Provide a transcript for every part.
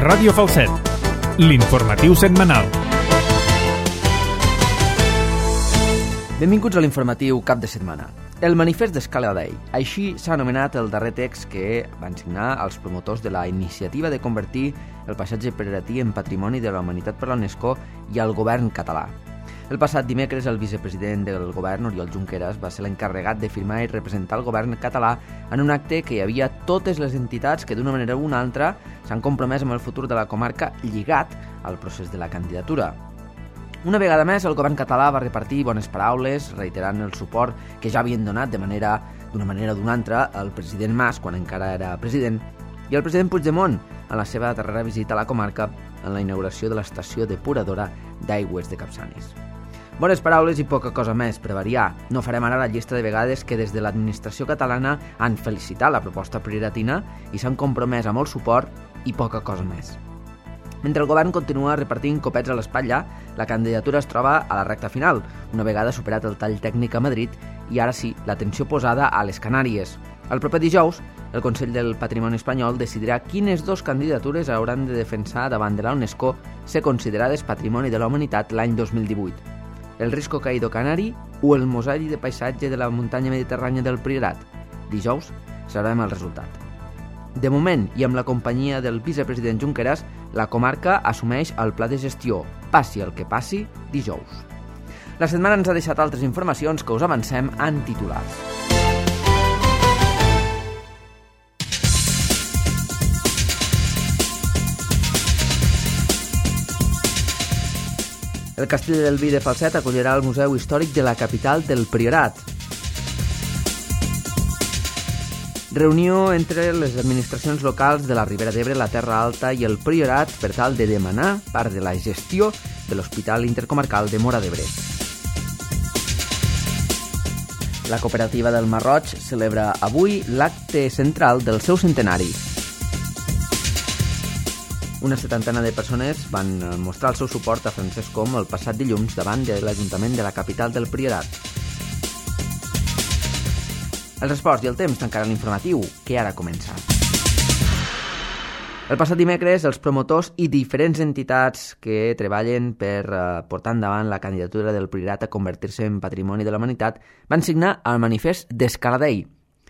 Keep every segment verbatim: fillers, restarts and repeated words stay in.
Ràdio Falset, l'informatiu setmanal. Benvinguts a l'informatiu cap de setmana. El manifest d'Escala Dei, així s'ha anomenat el darrer text que van signar els promotors de la iniciativa de convertir el paisatge preratí en Patrimoni de la Humanitat per la UNESCO i el govern català. El passat dimecres, el vicepresident del govern, Oriol Junqueras, va ser l'encarregat de firmar i representar el govern català en un acte que hi havia totes les entitats que d'una manera o una altra s'han compromès amb el futur de la comarca lligat al procés de la candidatura. Una vegada més, el govern català va repartir bones paraules, reiterant el suport que ja havien donat de manera d'una manera o d'una altra al president Mas quan encara era president i el president Puigdemont en la seva darrera visita a la comarca en la inauguració de l'estació depuradora d'aigües de Capçanes. Bones paraules i poca cosa més, per variar. No farem ara la llista de vegades que des de l'administració catalana han felicitat la proposta priratina i s'han compromès amb el suport i poca cosa més. Mentre el govern continua repartint copets a l'espatlla, la candidatura es troba a la recta final, una vegada superat el tall tècnic a Madrid i ara sí, l'atenció posada a les Canàries. El proper dijous, el Consell del Patrimoni Espanyol decidirà quines dues candidatures hauran de defensar davant de la UNESCO ser considerades Patrimoni de la Humanitat l'any dos mil divuit. El Risco Caído Canari o el mosaic de paisatge de la muntanya mediterrània del Priorat. Dijous sabrem el resultat. De moment, i amb la companyia del vicepresident Junqueras, la comarca assumeix el pla de gestió, passi el que passi, dijous. La setmana ens ha deixat altres informacions que us avancem en titulars. El Castell del Vi de Falset acollirà el Museu Històric de la capital del Priorat. Reunió entre les administracions locals de la Ribera d'Ebre, la Terra Alta i el Priorat per tal de demanar part de la gestió de l'Hospital Intercomarcal de Móra d'Ebre. La cooperativa del Marroig celebra avui l'acte central del seu centenari. Una setantena de persones van mostrar el seu suport a Francesc Com el passat dilluns davant de l'Ajuntament de la capital del Priorat. Els esports i el temps tancaran l'informatiu, que ara comença. El passat dimecres, els promotors i diferents entitats que treballen per eh, portar endavant la candidatura del Priorat a convertir-se en Patrimoni de la Humanitat van signar el manifest d'Escala Dei.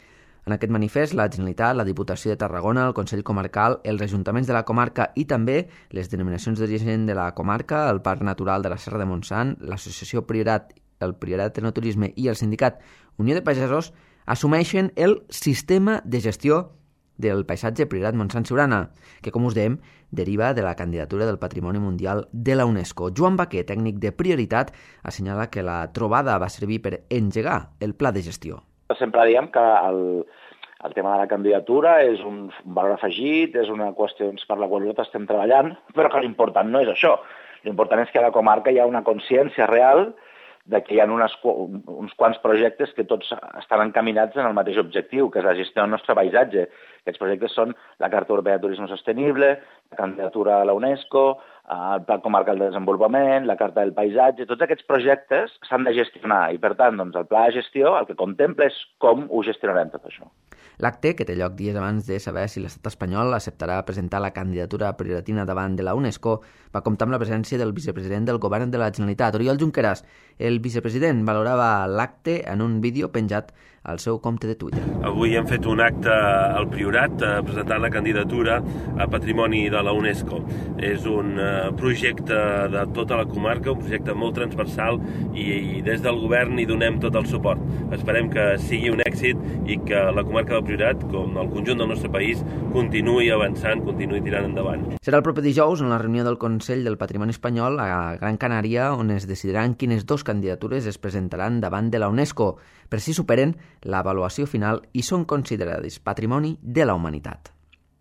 En aquest manifest, la Generalitat, la Diputació de Tarragona, el Consell Comarcal, els ajuntaments de la comarca i també les denominacions d'origen de la comarca, el Parc Natural de la Serra de Montsant, l'Associació Priorat, el Priorat de Naturisme i el Sindicat Unió de Pagesos assumeixen el sistema de gestió del paisatge Priorat Montsant-Siurana, que, com us dèiem, deriva de la candidatura del Patrimoni Mundial de la UNESCO. Joan Baquer, tècnic de Prioritat, assenyala que la trobada va servir per engegar el pla de gestió. Sempre diem que el, el tema de la candidatura és un valor afegit, és una qüestió per la qual nosaltres estem treballant, però que l'important no és això. L'important és que a la comarca hi ha una consciència real de que hi ha unes, uns quants projectes que tots estan encaminats en el mateix objectiu, que és la gestió del nostre paisatge. Aquests projectes són la Carta Europea de Turisme Sostenible, la candidatura a la UNESCO, el Pla Comarcal de Desenvolupament, la Carta del Paisatge. Tots aquests projectes s'han de gestionar i, per tant, doncs, el pla de gestió el que contempla és com ho gestionarem tot això. L'acte, que té lloc dies abans de saber si l'estat espanyol acceptarà presentar la candidatura prioritina davant de la UNESCO, va comptar amb la presència del vicepresident del govern de la Generalitat, Oriol Junqueras. El vicepresident valorava l'acte en un vídeo penjat al seu compte de Twitter. Avui hem fet un acte al Priorat presentant la candidatura a Patrimoni de la UNESCO. És un projecte de tota la comarca, un projecte molt transversal i des del govern hi donem tot el suport. Esperem que sigui un èxit i que la comarca del Priorat, com el conjunt del nostre país, continuï avançant, continuï tirant endavant. Serà el proper dijous en la reunió del Consell del Patrimoni Espanyol a Gran Canària on es decidiran quines dues candidatures es presentaran davant de la UNESCO per si superen l'avaluació final i són considerades Patrimoni de la Humanitat.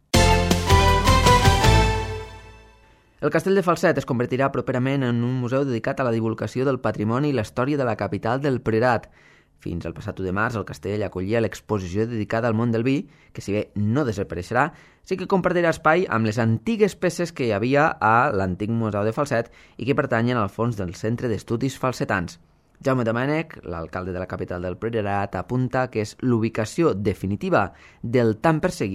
El Castell de Falset es convertirà properament en un museu dedicat a la divulgació del patrimoni i la història de la capital del Priorat. Fins al passat u de març, el castell acollia l'exposició dedicada al món del vi, que si bé no desapareixerà, sí que compartirà espai amb les antigues peces que hi havia a l'antic Museu de Falset i que pertanyen al fons del Centre d'Estudis Falsetans. Jaume Domènech, l'alcalde de la capital del Priorat, apunta que és l'ubicació definitiva del tan perseguit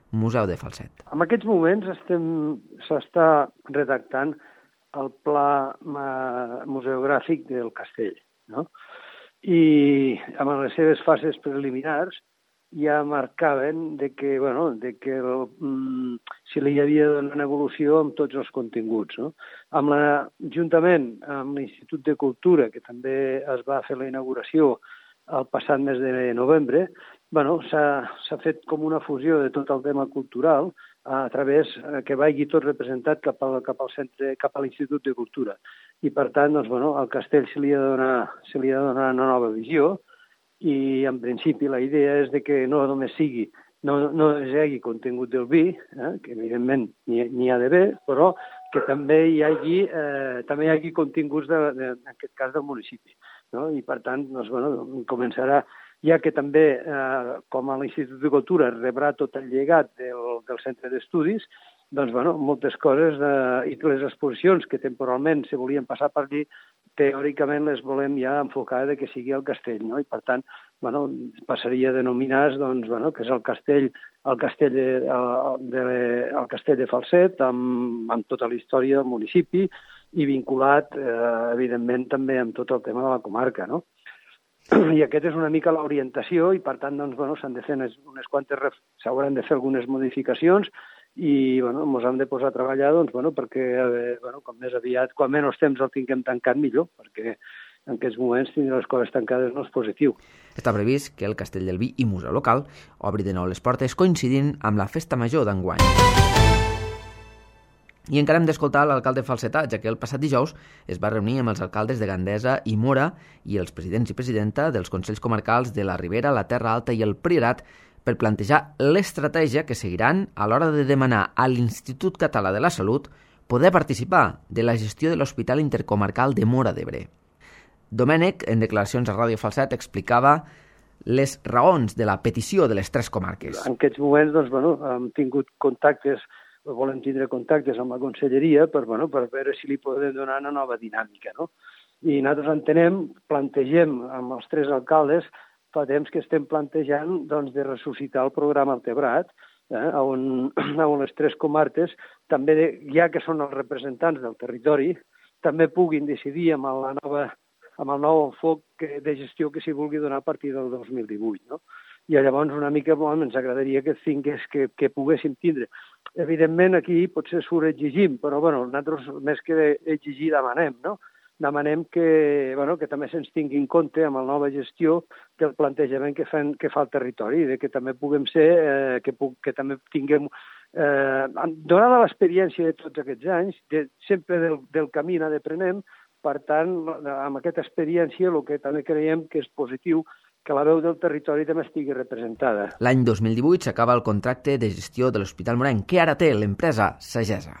Museu de Falset. En aquests moments s'està redactant el pla museogràfic del castell, no? I amb les seves fases preliminars ja marcaven de que, bueno, de que el, mm, si li havia de donar una evolució amb tots els continguts, no? Amb la, juntament amb l'Institut de Cultura, que també es va fer la inauguració el passat mes de novembre, bueno, s'ha fet com una fusió de tot el tema cultural a través que vagi tot representat cap al, cap al centre, cap a l'Institut de Cultura. I, per tant, doncs, bueno, al castell se li ha de donar, se li ha de donar una nova visió i, en principi, la idea és de que no només sigui, no, no hi hagi contingut del vi, eh, que, evidentment, n'hi ha d'haver, però que també hi hagi, eh, també hi hagi continguts, de, de, en aquest cas, del municipi. No? I, per tant, doncs, bueno, començarà, ja que també, eh, com a l'Institut de Cultura, rebrà tot el llegat del, del centre d'estudis, doncs, bueno, moltes coses eh, i les exposicions que temporalment se volien passar per allí, teòricament les volem ja enfocar de que sigui el castell, no? I, per tant, bueno, passaria a denominar, doncs, bueno, que és el castell, el castell de, de, el castell de Falset, amb, amb tota la història del municipi i vinculat, eh, evidentment, també amb tot el tema de la comarca, no? I aquesta és una mica l'orientació i, per tant, doncs, bueno, s'han de fer unes, unes quantes, s'hauran de fer algunes modificacions i, bueno, ens hem de posar a treballar, doncs, bueno, perquè, eh, bueno, com més aviat, quan menys temps el tinguem tancat, millor, perquè en aquests moments tindre les coses tancades no és positiu. Està previst que el Castell del Vi i Museu Local obri de nou les portes coincidint amb la Festa Major d'enguany. I encara hem d'escoltar l'alcalde falsetà, ja que el passat dijous es va reunir amb els alcaldes de Gandesa i Móra i els presidents i presidenta dels Consells Comarcals de la Ribera, la Terra Alta i el Priorat per plantejar l'estratègia que seguiran a l'hora de demanar a l'Institut Català de la Salut poder participar de la gestió de l'Hospital Intercomarcal de Móra d'Ebre. Domènec, en declaracions a Ràdio Falset, explicava les raons de la petició de les tres comarques. En aquests moments, doncs, bueno, hem tingut contactes volem tindre contactes amb la conselleria per, bueno, per veure si li podem donar una nova dinàmica, no? I nosaltres entenem, plantegem amb els tres alcaldes, fa temps que estem plantejant doncs, de ressuscitar el programa Altebrat, eh, on, on les tres comarques, també ja que són els representants del territori, també puguin decidir amb la nova, amb el nou enfoc de gestió que s'hi vulgui donar a partir del dos mil divuit, no? I llavors una mica bon, ens agradaria que, tingués, que, que poguéssim tindre. Evidentment aquí potser surt exigim, però bueno, nosaltres més que exigir demanem, no? Demanem que, bueno, que també se'ns tingui en compte amb la nova gestió del plantejament que, fan, que fa el territori, de que també puguem ser, eh, que, pu que també tinguem, eh, donada l'experiència de tots aquests anys, de, sempre del, del camí n'aprenem, per tant, amb aquesta experiència el que també creiem que és positiu que la veu del territori també estigui representada. L'any dos mil divuit s'acaba el contracte de gestió de l'Hospital Morenc, que ara té l'empresa Sagesa.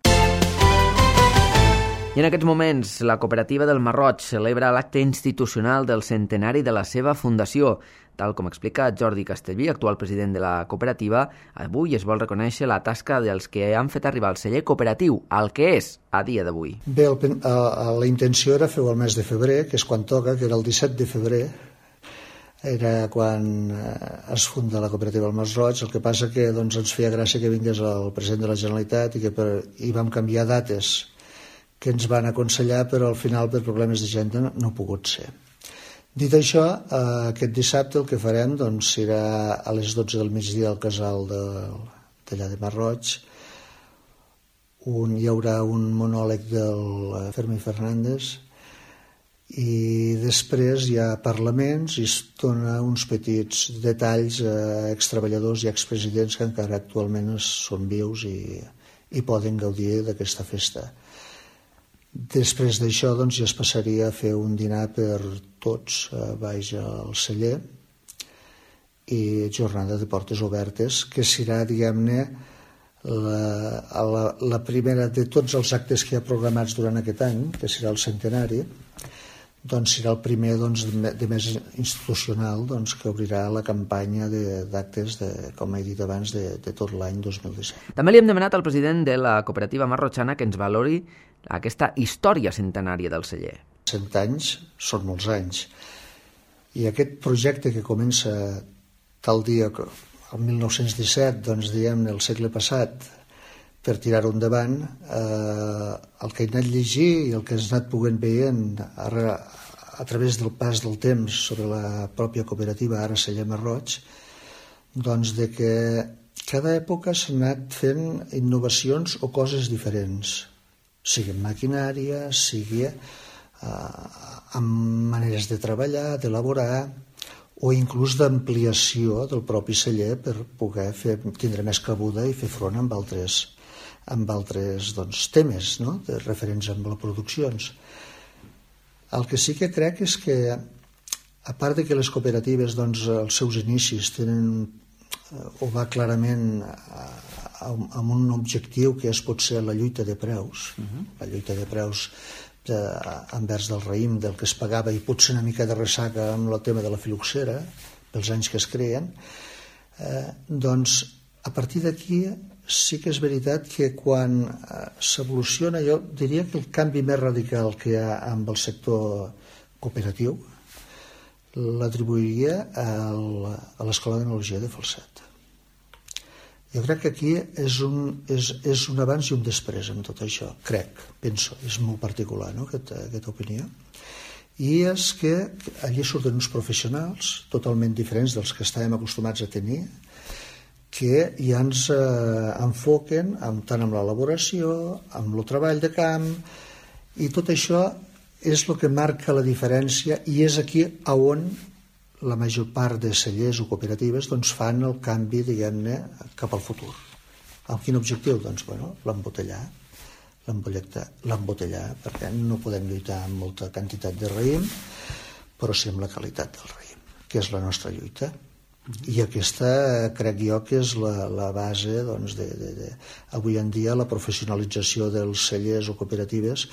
I en aquests moments, la cooperativa del Marroig celebra l'acte institucional del centenari de la seva fundació. Tal com explica Jordi Castellví, actual president de la cooperativa, avui es vol reconèixer la tasca dels que han fet arribar el celler cooperatiu, al que és a dia d'avui. Bé, el, uh, la intenció era fer-ho al mes de febrer, que és quan toca, que era el disset de febrer, era quan es funda la cooperativa del Masroig. El que passa que doncs, ens feia gràcia que vingués el president de la Generalitat i que per, i vam canviar dates que ens van aconsellar, però al final per problemes d'agenda no, no ha pogut ser. Dit això, eh, aquest dissabte el que farem doncs, serà a les dotze del migdia al casal de, d'allà de Masroig. Un, hi haurà un monòleg del Fermi Fernández i després hi ha parlaments i es dona uns petits detalls a extreballadors i expresidents que encara actualment són vius i, i poden gaudir d'aquesta festa. Després d'això doncs, ja es passaria a fer un dinar per tots a baix al celler i jornada de portes obertes, que serà, diguem-ne, la, la, la primera de tots els actes que hi ha programats durant aquest any, que serà el centenari, doncs serà el primer doncs, de, de més institucional doncs, que obrirà la campanya d'actes, com he dit abans, de, de tot l'any dos mil disset. També li hem demanat al president de la cooperativa marrotxana que ens valori aquesta història centenària del celler. Cent anys són molts anys. I aquest projecte que comença tal dia, el mil nou-cents disset, doncs, diguem-ne, el segle passat, per tirar-ho endavant, eh, el que he anat llegir i el que has anat poguent veient ara, a través del pas del temps sobre la pròpia cooperativa, ara Celler Masroig, doncs de que cada època s'ha anat fent innovacions o coses diferents, sigui en maquinària, sigui eh, amb maneres de treballar, d'elaborar, o inclús d'ampliació del propi celler per poder fer, tindre més cabuda i fer front amb altres, amb altres doncs, temes, no?, de referents amb les produccions. El que sí que crec és que, a part de que les cooperatives, doncs, els seus inicis tenen, o va clarament amb un objectiu que és potser la lluita de preus, uh-huh. la lluita de preus de, envers del raïm, del que es pagava, i potser una mica de ressaca amb el tema de la filoxera, pels anys que es creen, eh, doncs, a partir d'aquí sí que és veritat que quan eh, s'evoluciona, jo diria que el canvi més radical que hi ha amb el sector cooperatiu l'atribuiria al, a l'Escola d'Enologia de Falset. Jo crec que aquí és un, és, és un abans i un després amb tot això, crec, penso, és molt particular, no?, aquesta, aquesta opinió. I és que allí surten uns professionals totalment diferents dels que estàvem acostumats a tenir, que ja ens eh, enfoquen amb, tant amb l'elaboració, amb el treball de camp, i tot això és el que marca la diferència, i és aquí on la major part de cellers o cooperatives doncs, fan el canvi, diguem-ne, cap al futur. Amb quin objectiu? Doncs, bueno, l'embotellar, l'embotellar, perquè no podem lluitar amb molta quantitat de raïm, però sí amb la qualitat del raïm, que és la nostra lluita. I aquesta crec jo que és la, la base, doncs, de, de, de, avui en dia la professionalització dels cellers o cooperatives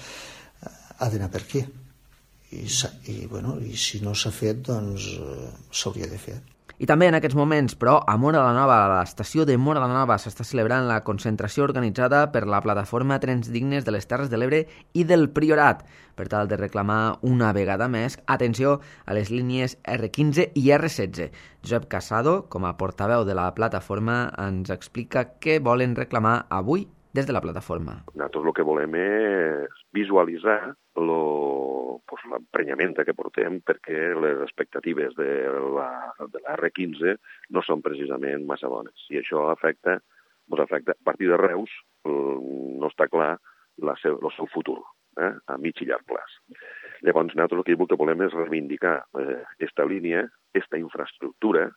ha d'anar per aquí. I, i, bueno, i si no s'ha fet, doncs eh, s'hauria de fer. I també en aquests moments, però, a Móra la Nova, a l'estació de Móra la Nova, s'està celebrant la concentració organitzada per la plataforma Trens Dignes de les Terres de l'Ebre i del Priorat, per tal de reclamar una vegada més atenció a les línies erre quinze i erre setze. Josep Casado, com a portaveu de la plataforma, ens explica què volen reclamar avui des de la plataforma. Nosaltres el que volem és visualitzar lo, pues, l'emprenyament que portem, perquè les expectatives de la, de la erre quinze no són precisament massa bones. I això afecta, pues, afecta a partir de Reus, no està clar la seu, el seu futur, eh, a mig i llarg plaç. Llavors, nosaltres el que volem és reivindicar aquesta eh, línia, aquesta infraestructura,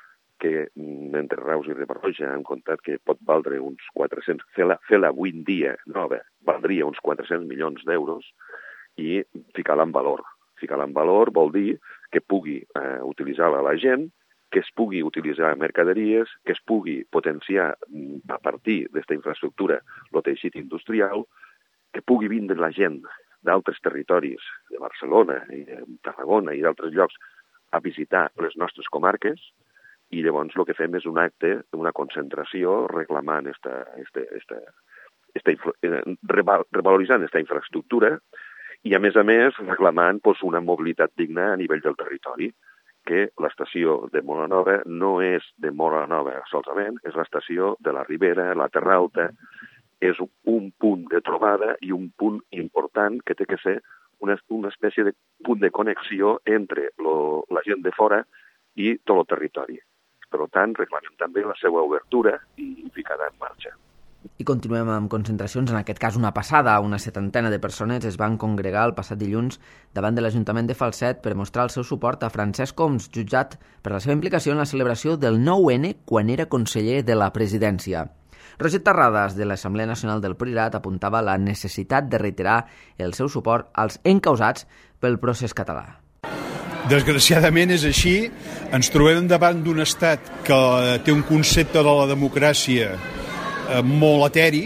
que entre Reus i Riba-roja hem comptat que pot valdre uns quatre-cents, fer-la fer avui en dia nova, valdria uns quatre-cents milions d'euros, i ficar-la en valor. Ficar-la en valor vol dir que pugui eh, utilitzar-la la gent, que es pugui utilitzar mercaderies, que es pugui potenciar a partir d'aquesta infraestructura el teixit industrial, que pugui vindre la gent d'altres territoris, de Barcelona i de Tarragona i d'altres llocs, a visitar les nostres comarques. I llavors el que fem és un acte, una concentració reclamant esta, esta, esta, esta, revaloritzant aquesta infraestructura, i a més a més reclamant pues, una mobilitat digna a nivell del territori, que l'estació de Móra la Nova no és de Móra la Nova solament, és l'estació de la Ribera, la Terra Alta, és un punt de trobada i un punt important que té que ser una, una espècie de punt de connexió entre lo, la gent de fora i tot el territori. Per tant, reclamem també la seva obertura i ficada en marxa. I continuem amb concentracions. En aquest cas, una passada. Una setantena de persones es van congregar el passat dilluns davant de l'Ajuntament de Falset per mostrar el seu suport a Francesc Homs, jutjat per la seva implicació en la celebració del nou ene quan era conseller de la presidència. Roger Terrades, de l'Assemblea Nacional del Priorat, apuntava la necessitat de reiterar el seu suport als encausats pel procés català. Desgraciadament és així. Ens trobem davant d'un estat que té un concepte de la democràcia eh, molt eteri.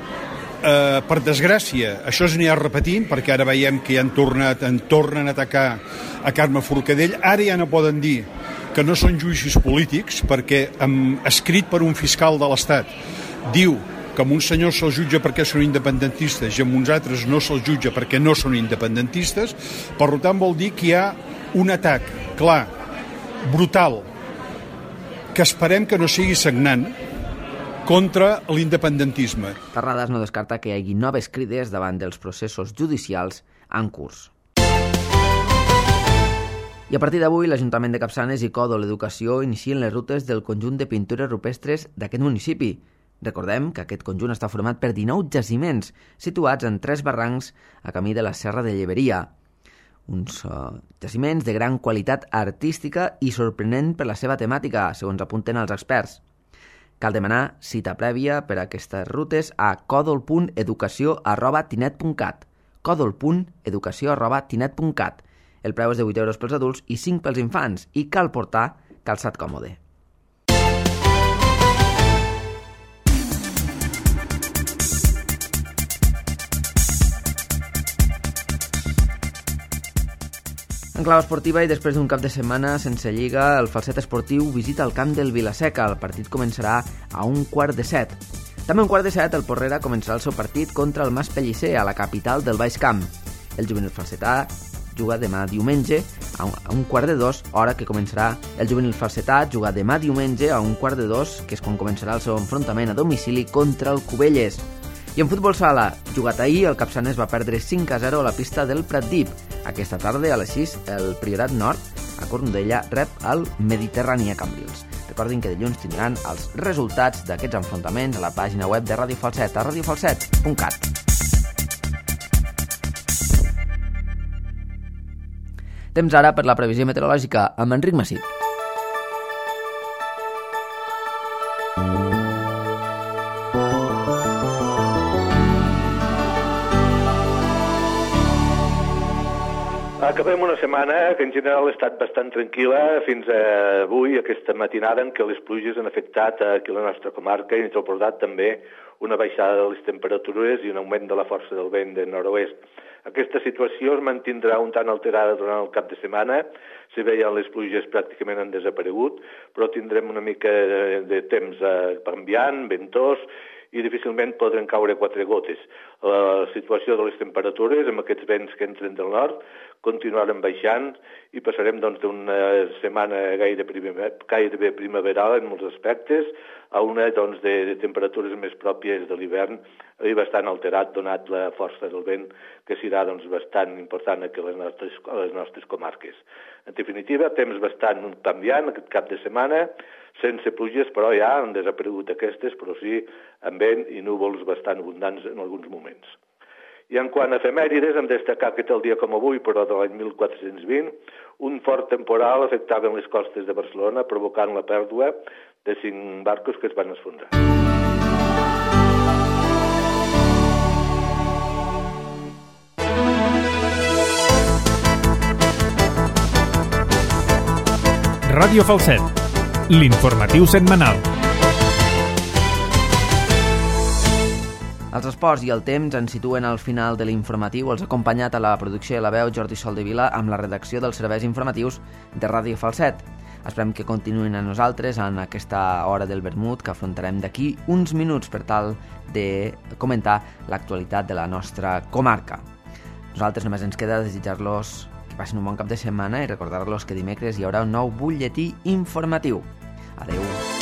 Eh, per desgràcia, això es anirà repetint, perquè ara veiem que ja han tornat, en tornen a atacar a Carme Forcadell. Ara ja no poden dir que no són judicis polítics, perquè amb, escrit per un fiscal de l'Estat diu que amb uns senyors se'ls jutja perquè són independentistes i amb uns altres no se'ls jutja perquè no són independentistes. Per tant, vol dir que hi ha un atac clar, brutal, que esperem que no sigui sagnant contra l'independentisme. Terrades no descarta que hi hagi noves crides davant dels processos judicials en curs. I a partir d'avui, l'Ajuntament de Capçanes i Còdol Educació inicien les rutes del conjunt de pintures rupestres d'aquest municipi. Recordem que aquest conjunt està format per dinou jaciments situats en tres barrancs a camí de la Serra de Lleberia. Uns uh, jaciments de gran qualitat artística i sorprenent per la seva temàtica, segons apunten els experts. Cal demanar cita prèvia per a aquestes rutes a còdol punt educació arroba tinet punt cat còdol punt educació arroba tinet punt cat. El preu és de vuit euros pels adults i cinc pels infants i cal portar calçat còmode. En clau esportiva i després d'un cap de setmana sense lliga, el Falset Esportiu visita el camp del Vilaseca. El partit començarà a un quart de set. També a un quart de set, el Porrera començarà el seu partit contra el Mas Pellicer, a la capital del Baix Camp. El juvenil falsetà juga demà diumenge a un quart de dos, hora que començarà el juvenil falsetà, juga demà diumenge a un quart de dos, que és quan començarà el seu enfrontament a domicili contra el Cubelles. I en futbol sala, jugat ahir, el Capçanes va perdre cinc a zero a la pista del Pratdip. Aquesta tarda, a les sis, el Priorat Nord, a Cornudella, rep el Mediterrani a Cambrils. Recordin que dilluns tindran els resultats d'aquests enfrontaments a la pàgina web de Ràdio Falset, a radio falset punt cat. Temps ara per la previsió meteorològica amb Enric Massip. Acabem una setmana que en general ha estat bastant tranquil·la fins a avui, aquesta matinada, en què les pluges han afectat aquí a la nostra comarca i ens ha portat també una baixada de les temperatures i un augment de la força del vent de nord-oest. Aquesta situació es mantindrà un tant alterada durant el cap de setmana. Si veien, les pluges pràcticament han desaparegut, però tindrem una mica de temps canviant, ventós, i difícilment podran caure quatre gotes. La situació de les temperatures, amb aquests vents que entren del nord, continuaran baixant i passarem doncs, d'una setmana gairebé, primer, gairebé primaveral en molts aspectes a una doncs, de, de temperatures més pròpies de l'hivern i bastant alterat, donat la força del vent, que serà doncs, bastant important aquí a les nostres, a les nostres comarques. En definitiva, temps bastant canviant aquest cap de setmana, sense pluges, però ja han desaparegut aquestes, però sí amb vent i núvols bastant abundants en alguns moments. I en quant a efemèrides, hem destacat que tal dia com avui, però de l'any mil quatre-cents vint, un fort temporal afectava les costes de Barcelona, provocant la pèrdua de cinc barcos que es van esfondrar. Ràdio Falset, l'informatiu setmanal. Els esports i el temps ens situen al final de l'informatiu. Els ha acompanyat a la producció de la veu Jordi Soldevila amb la redacció dels serveis informatius de Ràdio Falset. Esperem que continuïn amb nosaltres en aquesta hora del vermut que afrontarem d'aquí uns minuts per tal de comentar l'actualitat de la nostra comarca. Nosaltres només ens queda desitjar-los que passin un bon cap de setmana i recordar-los que dimecres hi haurà un nou butlletí informatiu. Adeu.